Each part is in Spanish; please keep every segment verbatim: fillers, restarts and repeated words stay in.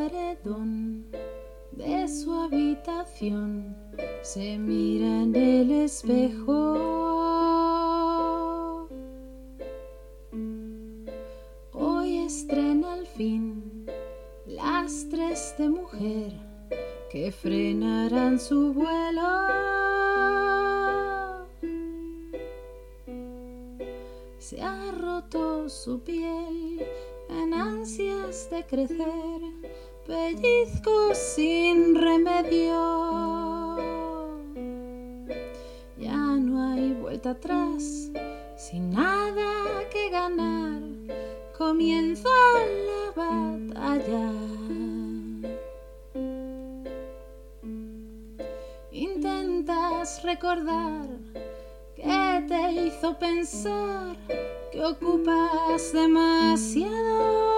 paredón de su habitación se mira en el espejo. Hoy estrena al fin lastres de mujer que frenarán su vuelo. Se ha roto su piel en ansias de crecer, pellizcos sin remedio. Ya no hay vuelta atrás, sin nada que ganar, comienza la batalla. Intentas recordar qué te hizo pensar que ocupas demasiado,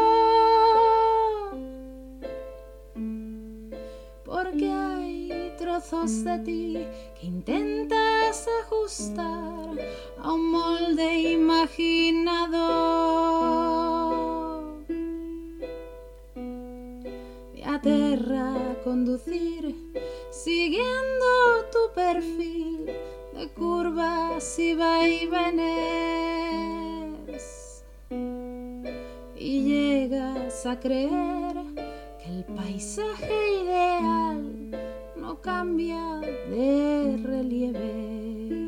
porque hay trozos de ti que intentas ajustar a un molde imaginado. Te aterra conducir siguiendo tu perfil de curvas y vaivenes, y llegas a creer que el paisaje ideal no cambia de relieve.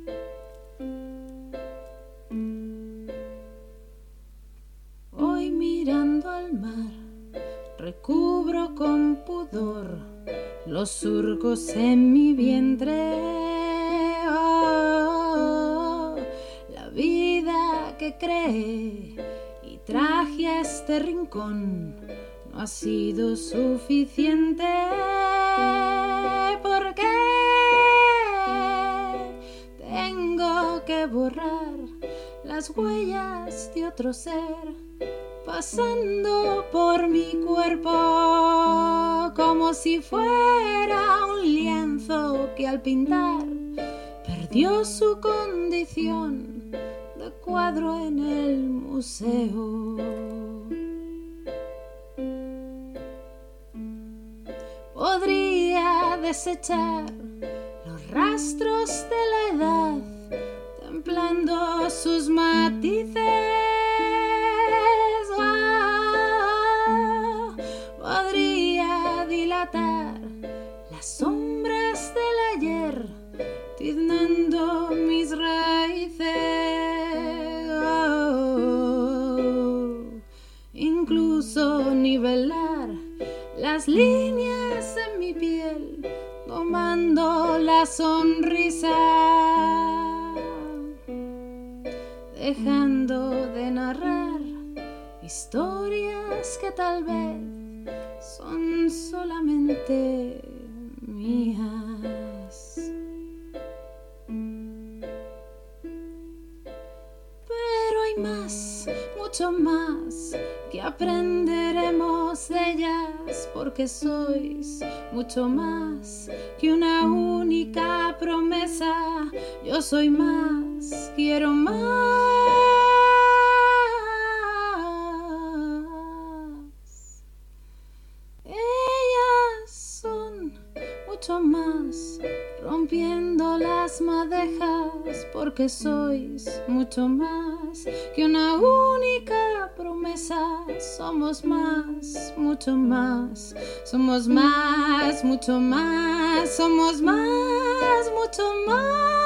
Hoy mirando al mar recubro con pudor los surcos en mi vientre. La vida que creé y traje a este rincón no ha sido suficiente, porque tengo que borrar las huellas de otro ser pasando por mi cuerpo, como si fuera un lienzo que al pintar perdió su condición de cuadro en el museo. Podría desechar los rastros de la edad, templando sus matices. Oh, podría dilatar las sombras del ayer, tiznando mis raíces. Oh, incluso nivelar las líneas en mi piel, tomando la sonrisa, dejando de narrar historias que tal vez son solamente mías. Pero hay más, mucho más, que aprenderemos de ellas, porque sois mucho más que una única promesa. Yo soy más, quiero más. Ellas son mucho más, rompiendo las madejas, porque sois mucho más que una única promesa. Somos más, mucho más, somos más, mucho más, somos más, mucho más.